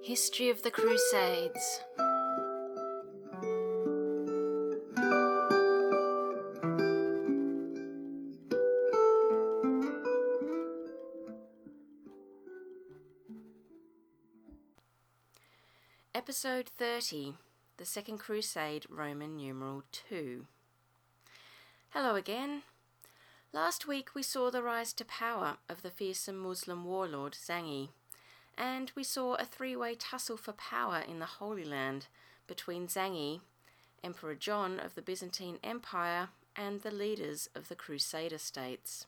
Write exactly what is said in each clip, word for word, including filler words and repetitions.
History of the Crusades. Episode thirty, The Second Crusade, Roman numeral two. Hello again. Last week we saw the rise to power of the fearsome Muslim warlord Zanghi, and we saw a three-way tussle for power in the Holy Land between Zanghi, Emperor John of the Byzantine Empire, and the leaders of the Crusader states.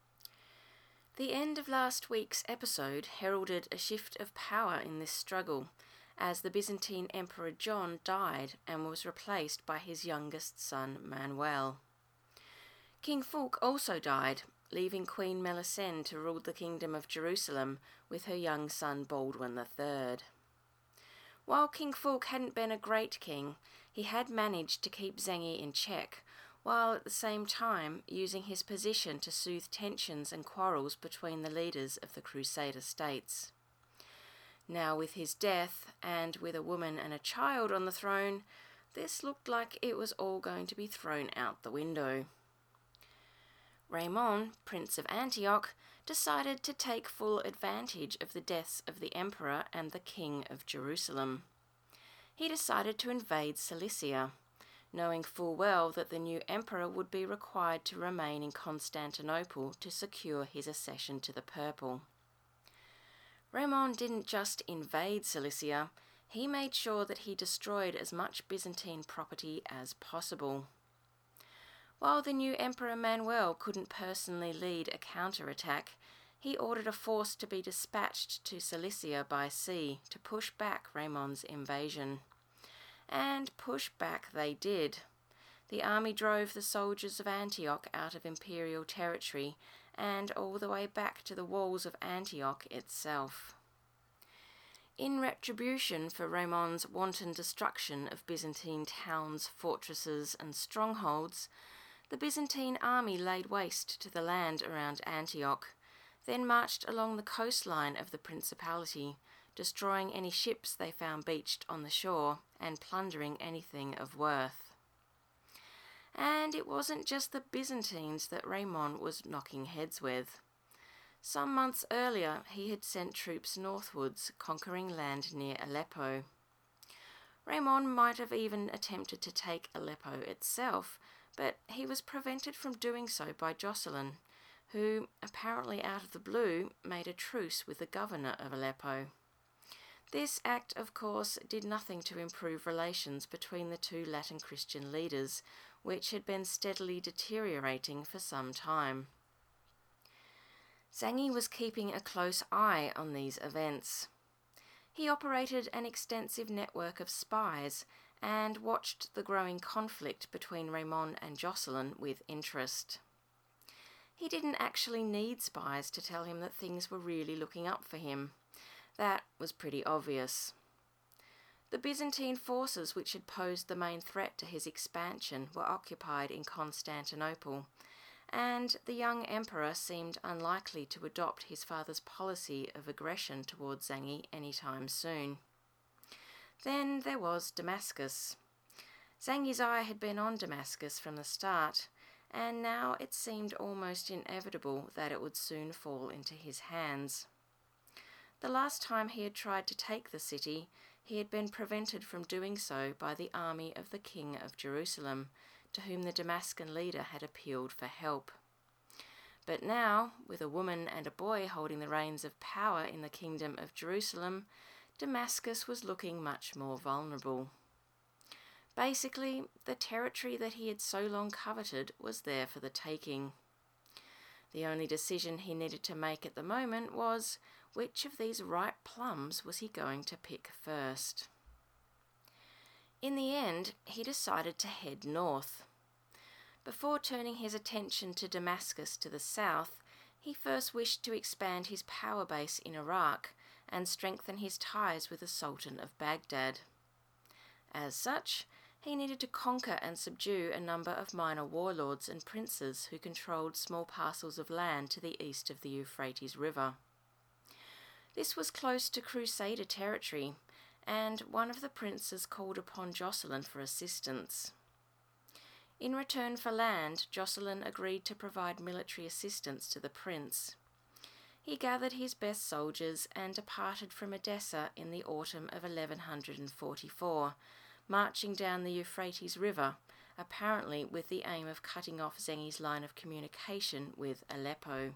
The end of last week's episode heralded a shift of power in this struggle, as the Byzantine Emperor John died and was replaced by his youngest son Manuel. King Fulk also died, leaving Queen Melisende to rule the Kingdom of Jerusalem with her young son Baldwin the Third. While King Fulk hadn't been a great king, he had managed to keep Zanghi in check, while at the same time using his position to soothe tensions and quarrels between the leaders of the Crusader states. Now with his death, and with a woman and a child on the throne, this looked like it was all going to be thrown out the window. Raymond, Prince of Antioch, decided to take full advantage of the deaths of the Emperor and the King of Jerusalem. He decided to invade Cilicia, knowing full well that the new Emperor would be required to remain in Constantinople to secure his accession to the purple. Raymond didn't just invade Cilicia, he made sure that he destroyed as much Byzantine property as possible. While the new Emperor Manuel couldn't personally lead a counterattack, he ordered a force to be dispatched to Cilicia by sea to push back Raymond's invasion. And push back they did. The army drove the soldiers of Antioch out of imperial territory and all the way back to the walls of Antioch itself. In retribution for Raymond's wanton destruction of Byzantine towns, fortresses, and strongholds, the Byzantine army laid waste to the land around Antioch, then marched along the coastline of the principality, destroying any ships they found beached on the shore and plundering anything of worth. And it wasn't just the Byzantines that Raymond was knocking heads with. Some months earlier, he had sent troops northwards, conquering land near Aleppo. Raymond might have even attempted to take Aleppo itself, but he was prevented from doing so by Jocelyn, who, apparently out of the blue, made a truce with the governor of Aleppo. This act, of course, did nothing to improve relations between the two Latin Christian leaders, which had been steadily deteriorating for some time. Zanghi was keeping a close eye on these events. He operated an extensive network of spies and watched the growing conflict between Raymond and Jocelyn with interest. He didn't actually need spies to tell him that things were really looking up for him. That was pretty obvious. The Byzantine forces which had posed the main threat to his expansion were occupied in Constantinople, and the young emperor seemed unlikely to adopt his father's policy of aggression towards Zanghi anytime soon. Then there was Damascus. Zanghi's eye had been on Damascus from the start, and now it seemed almost inevitable that it would soon fall into his hands. The last time he had tried to take the city, he had been prevented from doing so by the army of the King of Jerusalem, to whom the Damascus leader had appealed for help. But now, with a woman and a boy holding the reins of power in the Kingdom of Jerusalem, Damascus was looking much more vulnerable. Basically, the territory that he had so long coveted was there for the taking. The only decision he needed to make at the moment was, which of these ripe plums was he going to pick first? In the end, he decided to head north. Before turning his attention to Damascus to the south, he first wished to expand his power base in Iraq and strengthen his ties with the Sultan of Baghdad. As such, he needed to conquer and subdue a number of minor warlords and princes who controlled small parcels of land to the east of the Euphrates River. This was close to Crusader territory, and one of the princes called upon Jocelyn for assistance. In return for land, Jocelyn agreed to provide military assistance to the prince. He gathered his best soldiers and departed from Edessa in the autumn of eleven forty-four, marching down the Euphrates River, apparently with the aim of cutting off Zengi's line of communication with Aleppo.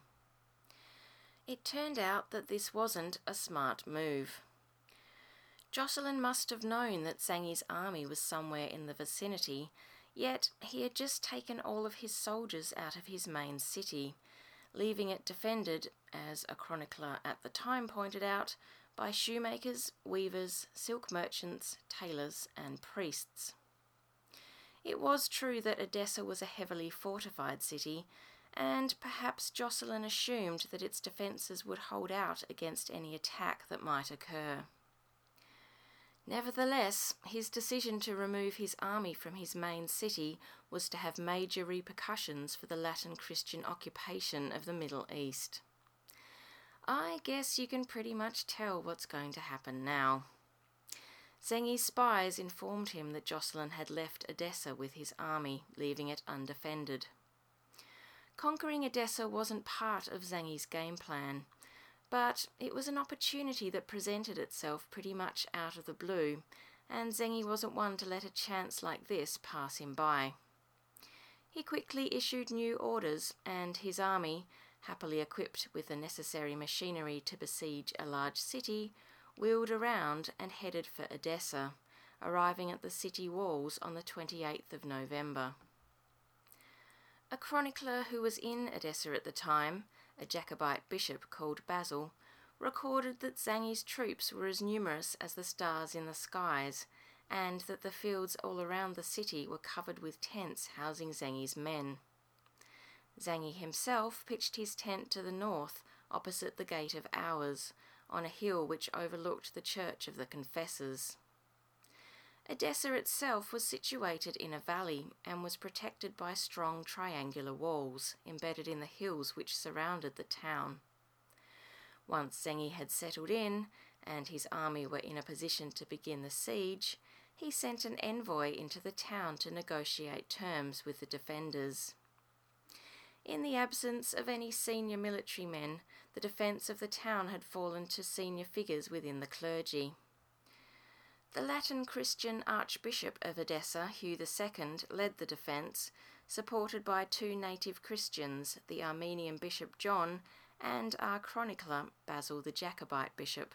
It turned out that this wasn't a smart move. Jocelyn must have known that Zengi's army was somewhere in the vicinity, yet he had just taken all of his soldiers out of his main city, leaving it defended, as a chronicler at the time pointed out, by shoemakers, weavers, silk merchants, tailors, and priests. It was true that Edessa was a heavily fortified city, and perhaps Jocelyn assumed that its defences would hold out against any attack that might occur. Nevertheless, his decision to remove his army from his main city was to have major repercussions for the Latin Christian occupation of the Middle East. I guess you can pretty much tell what's going to happen now. Zengi's spies informed him that Jocelyn had left Edessa with his army, leaving it undefended. Conquering Edessa wasn't part of Zengi's game plan, but it was an opportunity that presented itself pretty much out of the blue, and Zengi wasn't one to let a chance like this pass him by. He quickly issued new orders, and his army, happily equipped with the necessary machinery to besiege a large city, wheeled around and headed for Edessa, arriving at the city walls on the twenty-eighth of November. A chronicler who was in Edessa at the time, a Jacobite bishop called Basil, recorded that Zengi's troops were as numerous as the stars in the skies, and that the fields all around the city were covered with tents housing Zengi's men. Zengi himself pitched his tent to the north, opposite the Gate of Hours, on a hill which overlooked the Church of the Confessors. Edessa itself was situated in a valley and was protected by strong triangular walls embedded in the hills which surrounded the town. Once Zengi had settled in, and his army were in a position to begin the siege, he sent an envoy into the town to negotiate terms with the defenders. In the absence of any senior military men, the defence of the town had fallen to senior figures within the clergy. The Latin Christian Archbishop of Edessa, Hugh the Second, led the defence, supported by two native Christians, the Armenian Bishop John and our chronicler Basil the Jacobite bishop.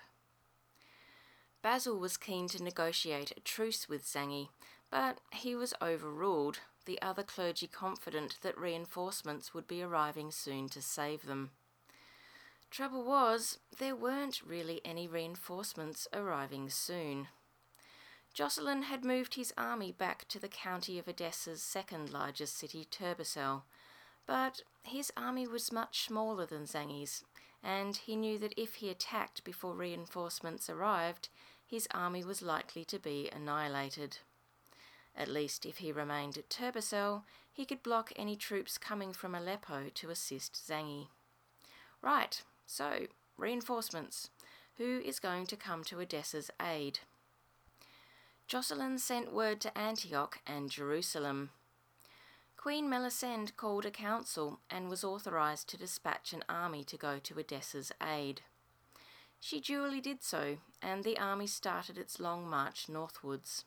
Basil was keen to negotiate a truce with Zengi, but he was overruled, the other clergy confident that reinforcements would be arriving soon to save them. Trouble was, there weren't really any reinforcements arriving soon. Jocelyn had moved his army back to the county of Edessa's second largest city, Turbessel, but his army was much smaller than Zengi's, and he knew that if he attacked before reinforcements arrived, his army was likely to be annihilated. At least if he remained at Turbessel, he could block any troops coming from Aleppo to assist Zengi. Right, so, reinforcements. Who is going to come to Edessa's aid? Jocelyn sent word to Antioch and Jerusalem. Queen Melisende called a council and was authorised to dispatch an army to go to Edessa's aid. She duly did so, and the army started its long march northwards.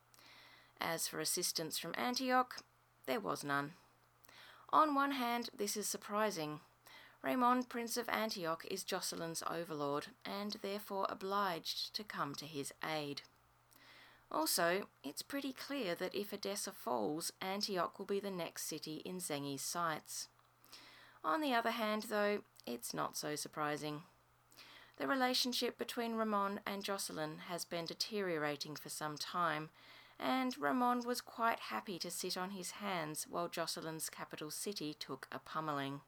As for assistance from Antioch, there was none. On one hand, this is surprising. Raymond, Prince of Antioch, is Jocelyn's overlord, and therefore obliged to come to his aid. Also, it's pretty clear that if Edessa falls, Antioch will be the next city in Zengi's sights. On the other hand, though, it's not so surprising. The relationship between Ramon and Jocelyn has been deteriorating for some time, and Ramon was quite happy to sit on his hands while Jocelyn's capital city took a pummeling.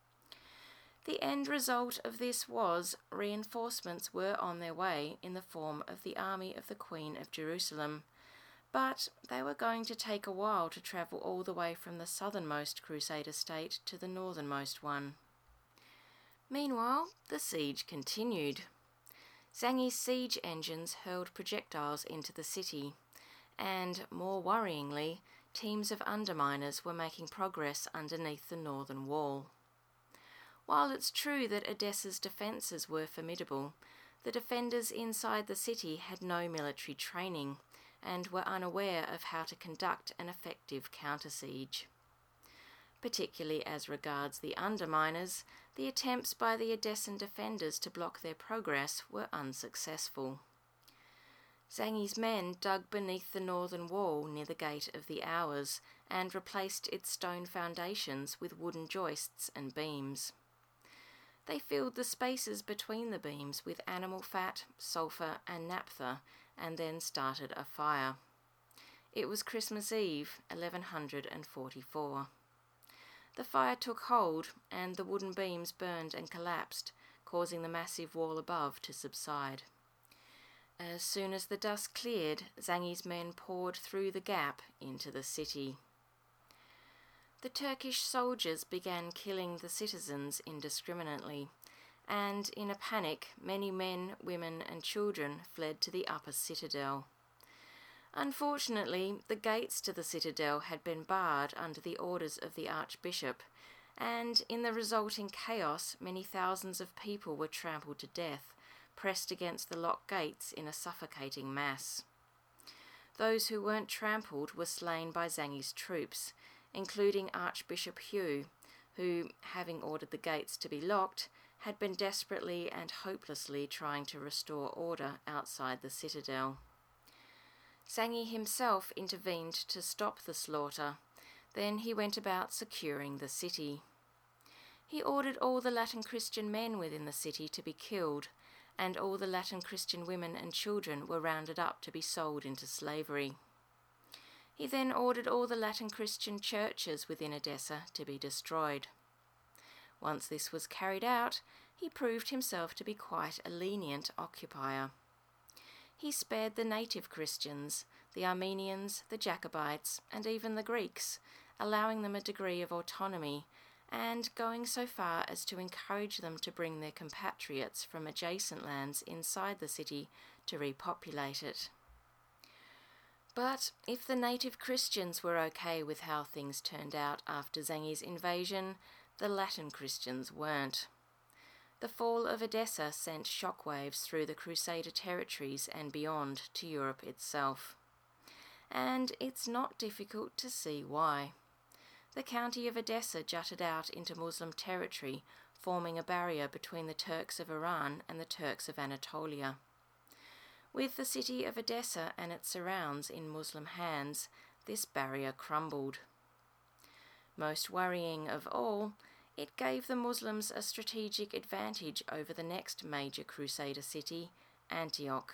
The end result of this was reinforcements were on their way in the form of the army of the Queen of Jerusalem, but they were going to take a while to travel all the way from the southernmost Crusader state to the northernmost one. Meanwhile, the siege continued. Zanghi's siege engines hurled projectiles into the city, and, more worryingly, teams of underminers were making progress underneath the northern wall. While it's true that Edessa's defences were formidable, the defenders inside the city had no military training and were unaware of how to conduct an effective counter-siege. Particularly as regards the underminers, the attempts by the Edessan defenders to block their progress were unsuccessful. Zanghi's men dug beneath the northern wall near the Gate of the Hours and replaced its stone foundations with wooden joists and beams. They filled the spaces between the beams with animal fat, sulphur and naphtha, and then started a fire. It was Christmas Eve, eleven forty-four. The fire took hold, and the wooden beams burned and collapsed, causing the massive wall above to subside. As soon as the dust cleared, Zanghi's men poured through the gap into the city. The Turkish soldiers began killing the citizens indiscriminately, and in a panic, many men, women and children fled to the upper citadel. Unfortunately, the gates to the citadel had been barred under the orders of the archbishop, and in the resulting chaos, many thousands of people were trampled to death, pressed against the locked gates in a suffocating mass. Those who weren't trampled were slain by Zanghi's troops, including Archbishop Hugh, who, having ordered the gates to be locked, had been desperately and hopelessly trying to restore order outside the citadel. Zanghi himself intervened to stop the slaughter. Then he went about securing the city. He ordered all the Latin Christian men within the city to be killed, and all the Latin Christian women and children were rounded up to be sold into slavery. He then ordered all the Latin Christian churches within Edessa to be destroyed. Once this was carried out, he proved himself to be quite a lenient occupier. He spared the native Christians, the Armenians, the Jacobites, and even the Greeks, allowing them a degree of autonomy, and going so far as to encourage them to bring their compatriots from adjacent lands inside the city to repopulate it. But if the native Christians were okay with how things turned out after Zanghi's invasion, the Latin Christians weren't. The fall of Edessa sent shockwaves through the Crusader territories and beyond to Europe itself. And it's not difficult to see why. The county of Edessa jutted out into Muslim territory, forming a barrier between the Turks of Iran and the Turks of Anatolia. With the city of Edessa and its surrounds in Muslim hands, this barrier crumbled. Most worrying of all, it gave the Muslims a strategic advantage over the next major Crusader city, Antioch.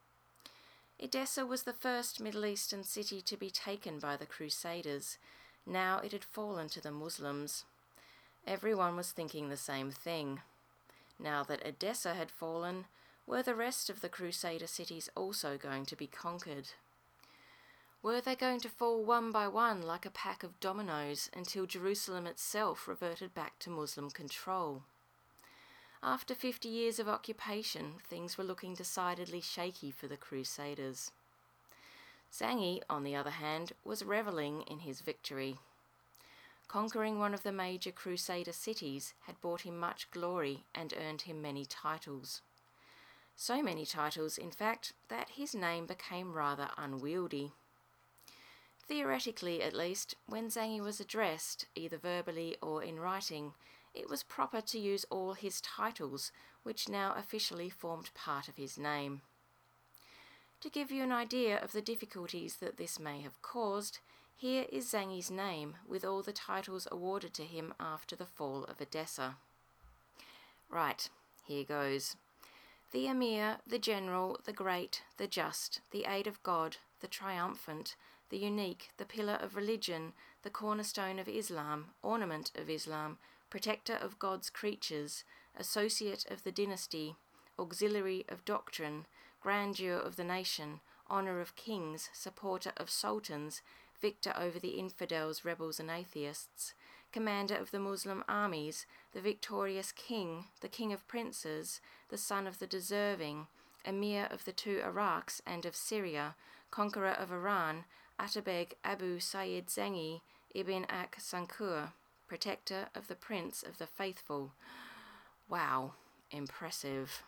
Edessa was the first Middle Eastern city to be taken by the Crusaders. Now it had fallen to the Muslims. Everyone was thinking the same thing. Now that Edessa had fallen, were the rest of the Crusader cities also going to be conquered? Were they going to fall one by one like a pack of dominoes until Jerusalem itself reverted back to Muslim control? After fifty years of occupation, things were looking decidedly shaky for the Crusaders. Zanghi, on the other hand, was revelling in his victory. Conquering one of the major Crusader cities had brought him much glory and earned him many titles. So many titles, in fact, that his name became rather unwieldy. Theoretically, at least, when Zanghi was addressed, either verbally or in writing, it was proper to use all his titles, which now officially formed part of his name. To give you an idea of the difficulties that this may have caused, here is Zanghi's name with all the titles awarded to him after the fall of Edessa. Right, here goes. The Emir, the General, the Great, the Just, the Aid of God, the Triumphant, the Unique, the Pillar of Religion, the Cornerstone of Islam, Ornament of Islam, Protector of God's creatures, Associate of the Dynasty, Auxiliary of Doctrine, Grandeur of the Nation, Honour of Kings, Supporter of Sultans, Victor over the infidels, rebels and atheists, commander of the Muslim armies, the victorious king, the king of princes, the son of the deserving, emir of the two Iraqs and of Syria, conqueror of Iran, Atabeg Abu Sayyid Zengi ibn Ak Sankur, protector of the Prince of the Faithful. Wow, impressive.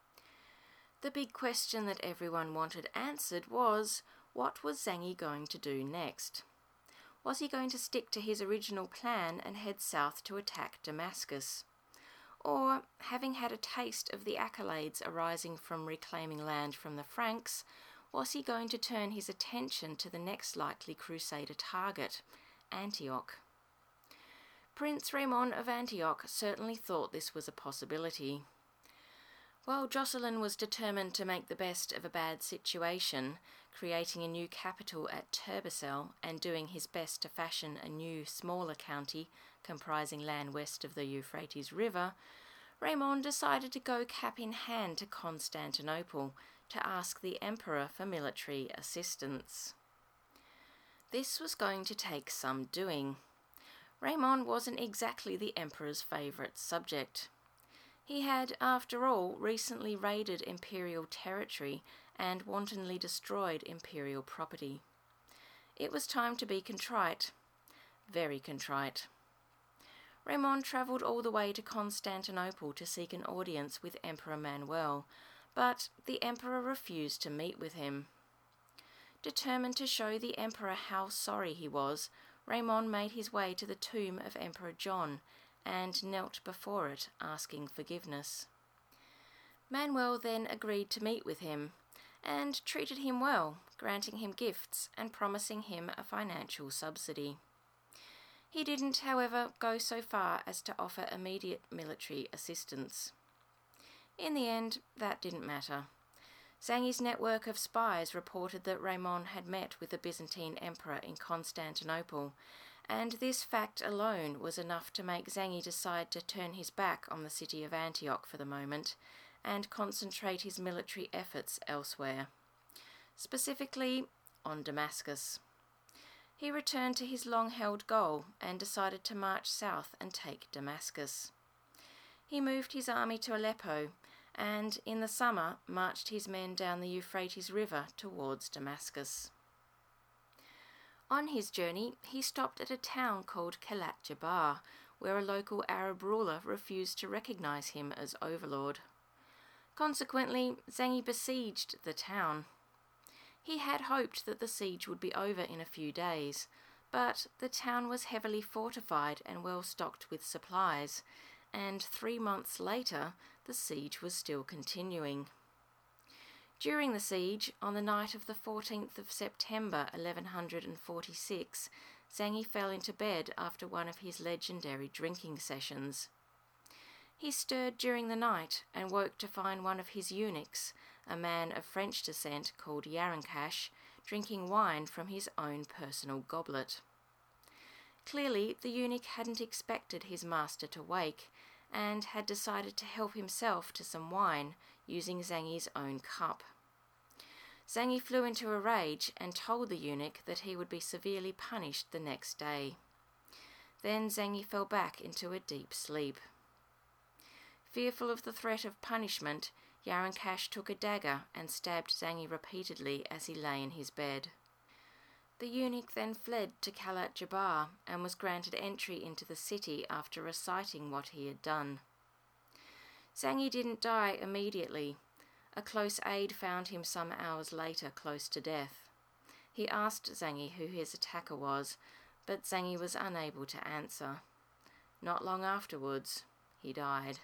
The big question that everyone wanted answered was, what was Zengi going to do next? Was he going to stick to his original plan and head south to attack Damascus? Or, having had a taste of the accolades arising from reclaiming land from the Franks, was he going to turn his attention to the next likely crusader target, Antioch? Prince Raymond of Antioch certainly thought this was a possibility. While Jocelyn was determined to make the best of a bad situation, creating a new capital at Turbessel and doing his best to fashion a new, smaller county comprising land west of the Euphrates River, Raymond decided to go cap in hand to Constantinople to ask the emperor for military assistance. This was going to take some doing. Raymond wasn't exactly the emperor's favourite subject. He had, after all, recently raided imperial territory and wantonly destroyed imperial property. It was time to be contrite, very contrite. Raymond travelled all the way to Constantinople to seek an audience with Emperor Manuel, but the emperor refused to meet with him. Determined to show the emperor how sorry he was, Raymond made his way to the tomb of Emperor John and knelt before it, asking forgiveness. Manuel then agreed to meet with him and treated him well, granting him gifts and promising him a financial subsidy. He didn't, however, go so far as to offer immediate military assistance. In the end, that didn't matter. Zengi's network of spies reported that Raymond had met with the Byzantine emperor in Constantinople, and this fact alone was enough to make Zengi decide to turn his back on the city of Antioch for the moment and concentrate his military efforts elsewhere, specifically on Damascus. He returned to his long-held goal and decided to march south and take Damascus. He moved his army to Aleppo and, in the summer, marched his men down the Euphrates River towards Damascus. On his journey, he stopped at a town called Khalat Jabbar, where a local Arab ruler refused to recognize him as overlord. Consequently, Zengi besieged the town. He had hoped that the siege would be over in a few days, but the town was heavily fortified and well stocked with supplies, and three months later the siege was still continuing. During the siege, on the night of the fourteenth of September eleven forty-six, Zengi fell into bed after one of his legendary drinking sessions. He stirred during the night and woke to find one of his eunuchs, a man of French descent called Yarankash, drinking wine from his own personal goblet. Clearly, the eunuch hadn't expected his master to wake, and had decided to help himself to some wine using Zengi's own cup. Zengi flew into a rage and told the eunuch that he would be severely punished the next day. Then Zengi fell back into a deep sleep. Fearful of the threat of punishment, Yarankash took a dagger and stabbed Zengi repeatedly as he lay in his bed. The eunuch then fled to Khalat Jabbar and was granted entry into the city after reciting what he had done. Zengi didn't die immediately. A close aide found him some hours later close to death. He asked Zengi who his attacker was, but Zengi was unable to answer. Not long afterwards, he died.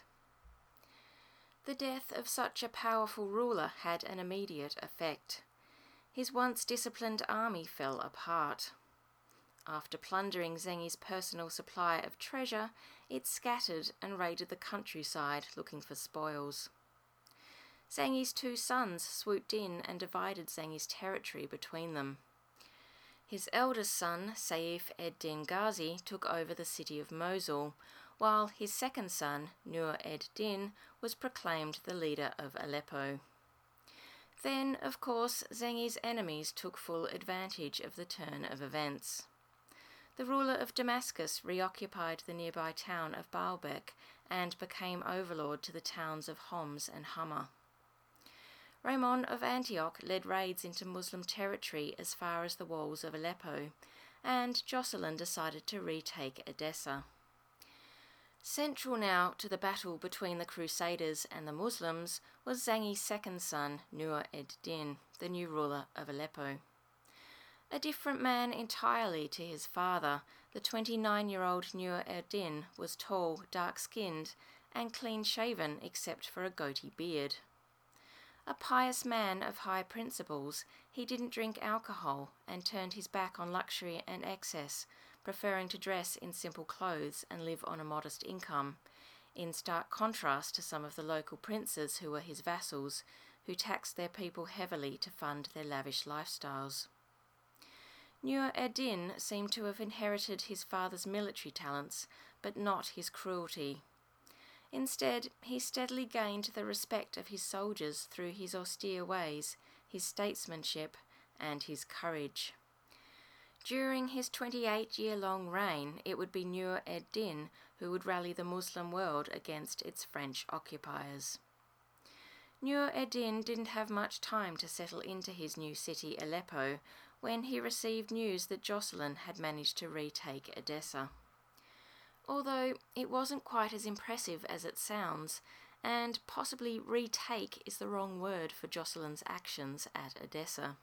The death of such a powerful ruler had an immediate effect. His once disciplined army fell apart. After plundering Zengi's personal supply of treasure, it scattered and raided the countryside looking for spoils. Zengi's two sons swooped in and divided Zengi's territory between them. His eldest son, Saif ed-Din Ghazi, took over the city of Mosul, while his second son, Nur ed-Din, was proclaimed the leader of Aleppo. Then, of course, Zengi's enemies took full advantage of the turn of events. The ruler of Damascus reoccupied the nearby town of Baalbek and became overlord to the towns of Homs and Hama. Raymond of Antioch led raids into Muslim territory as far as the walls of Aleppo, and Jocelyn decided to retake Edessa. Central now to the battle between the Crusaders and the Muslims was Zangi's second son, Nur ed-Din, the new ruler of Aleppo. A different man entirely to his father, the twenty-nine-year-old Nur ed-Din was tall, dark-skinned, and clean-shaven except for a goatee beard. A pious man of high principles, he didn't drink alcohol and turned his back on luxury and excess, preferring to dress in simple clothes and live on a modest income, in stark contrast to some of the local princes who were his vassals, who taxed their people heavily to fund their lavish lifestyles. Nur ed-Din seemed to have inherited his father's military talents, but not his cruelty. Instead, he steadily gained the respect of his soldiers through his austere ways, his statesmanship, and his courage. During his twenty-eight-year-long reign, it would be Nur ed-Din who would rally the Muslim world against its French occupiers. Nur ed-Din didn't have much time to settle into his new city, Aleppo, when he received news that Jocelyn had managed to retake Edessa. Although it wasn't quite as impressive as it sounds, and possibly retake is the wrong word for Jocelyn's actions at Edessa.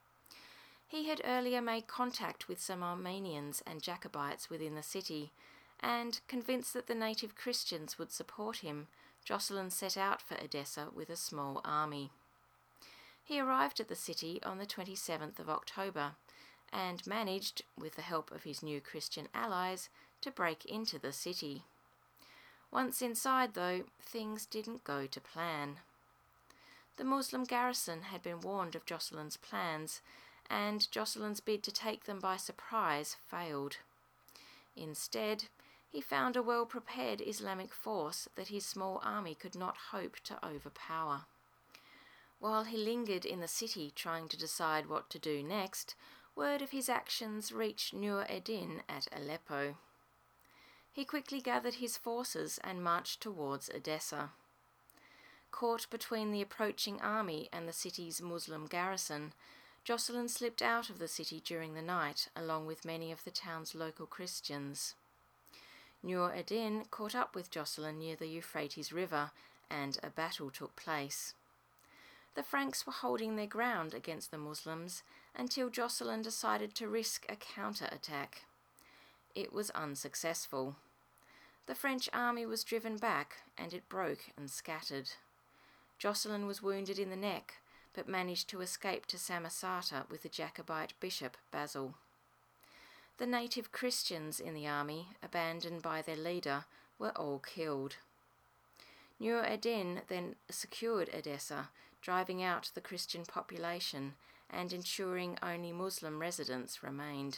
He had earlier made contact with some Armenians and Jacobites within the city, and, convinced that the native Christians would support him, Jocelyn set out for Edessa with a small army. He arrived at the city on the twenty-seventh of October, and managed, with the help of his new Christian allies, to break into the city. Once inside, though, things didn't go to plan. The Muslim garrison had been warned of Jocelyn's plans, and Jocelyn's bid to take them by surprise failed. Instead, he found a well-prepared Islamic force that his small army could not hope to overpower. While he lingered in the city trying to decide what to do next, word of his actions reached Nur ed-Din at Aleppo. He quickly gathered his forces and marched towards Edessa. Caught between the approaching army and the city's Muslim garrison, Jocelyn slipped out of the city during the night, along with many of the town's local Christians. Nur ed-Din caught up with Jocelyn near the Euphrates River, and a battle took place. The Franks were holding their ground against the Muslims until Jocelyn decided to risk a counter-attack. It was unsuccessful. The French army was driven back, and it broke and scattered. Jocelyn was wounded in the neck, but managed to escape to Samosata with the Jacobite bishop Basil. The native Christians in the army, abandoned by their leader, were all killed. Nur ed-Din then secured Edessa, driving out the Christian population and ensuring only Muslim residents remained.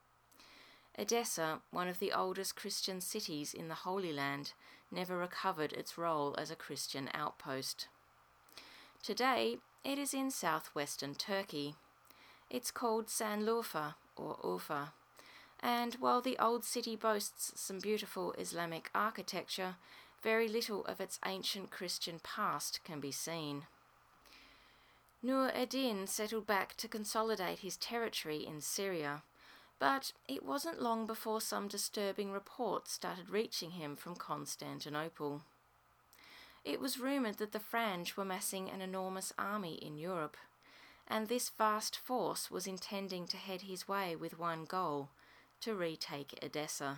Edessa, one of the oldest Christian cities in the Holy Land, never recovered its role as a Christian outpost. Today, it is in southwestern Turkey. It's called Sanliurfa, or Urfa, and while the old city boasts some beautiful Islamic architecture, very little of its ancient Christian past can be seen. Nur ed-Din settled back to consolidate his territory in Syria, but it wasn't long before some disturbing reports started reaching him from Constantinople. It was rumoured that the Franj were massing an enormous army in Europe, and this vast force was intending to head his way with one goal, to retake Edessa.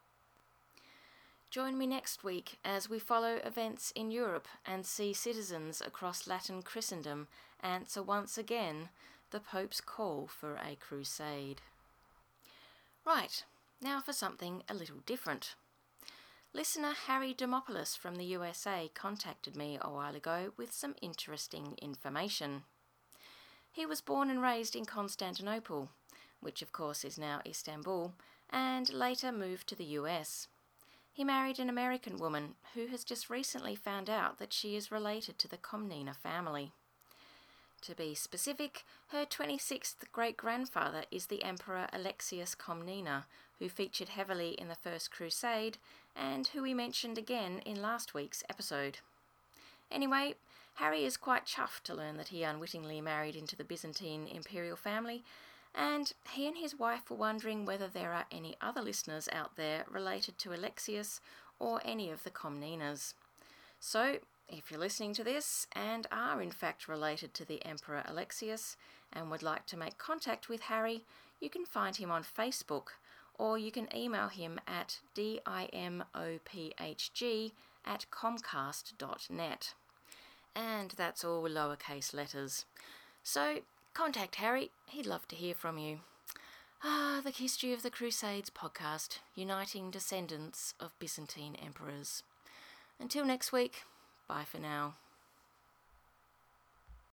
Join me next week as we follow events in Europe and see citizens across Latin Christendom answer once again the Pope's call for a crusade. Right, now for something a little different. Listener Harry Demopoulos from the U S A contacted me a while ago with some interesting information. He was born and raised in Constantinople, which of course is now Istanbul, and later moved to the U S. He married an American woman who has just recently found out that she is related to the Komnene family. To be specific, her twenty-sixth great-grandfather is the Emperor Alexius Komnene, who featured heavily in the First Crusade and who we mentioned again in last week's episode. Anyway, Harry is quite chuffed to learn that he unwittingly married into the Byzantine imperial family, and he and his wife were wondering whether there are any other listeners out there related to Alexius or any of the Comnenas. So, if you're listening to this and are in fact related to the Emperor Alexius and would like to make contact with Harry, you can find him on Facebook, or you can email him at dimophg at comcast dot net. And that's all lowercase letters. So, contact Harry, he'd love to hear from you. Ah, the History of the Crusades podcast, uniting descendants of Byzantine emperors. Until next week, bye for now.